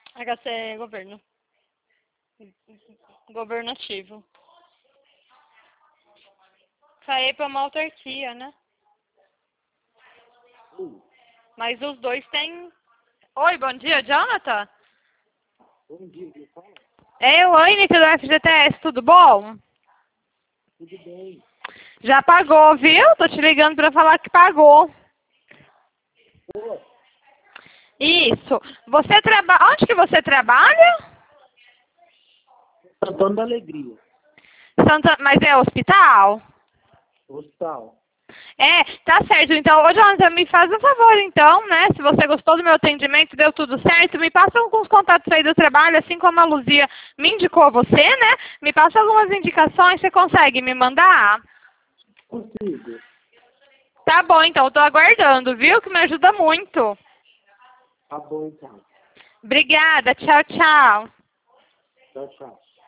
HC é governo. Governativo. CAEP é uma autarquia, né? Mas os dois têm... Oi, bom dia, Jonathan? Bom dia, quem fala? É eu, Elaine, aqui do FGTS, tudo bom? Tudo bem. Já pagou, viu? Tô te ligando pra falar que pagou. Boa. Isso. Você trabalha... Onde que você trabalha? Antônio da Alegria. Mas é hospital? Hospital. É, tá certo. Então, ô Jonathan, me faz um favor então, né? Se você gostou do meu atendimento, deu tudo certo, me passa alguns contatos aí do trabalho, assim como a Luzia me indicou você, né? Me passa algumas indicações, você consegue me mandar? Consigo. Tá bom, então, eu tô aguardando, viu? Que me ajuda muito. Tá bom, então. Obrigada, tchau, tchau. Tchau, tchau.